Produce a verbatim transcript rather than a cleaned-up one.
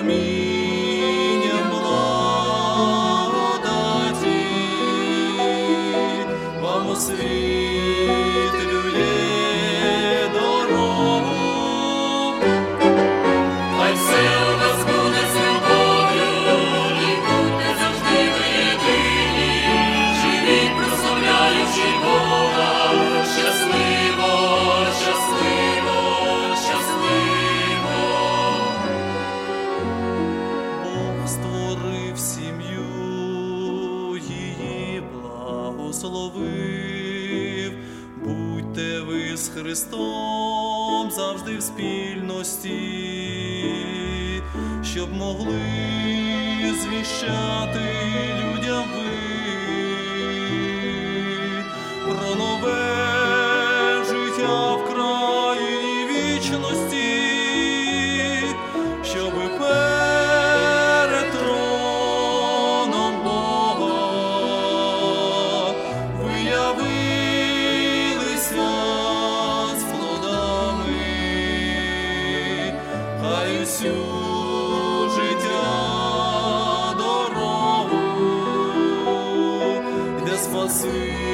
промінням благодаті вам освітлює дорогу. Хай все у вас буде з любов'ю, і будьте завжди ви єдині, живіть, прославляючи Бога, щасливо, щасливо, щасливо. Бог створив сім'ю, її благословив. Будьте ви з Христом завжди в спільності, щоб могли звіщати людям ви про нове життя в країні вічності, щоби перед троном Бога ви явилися з плодами, хай усю життя дорогу, де Спаситель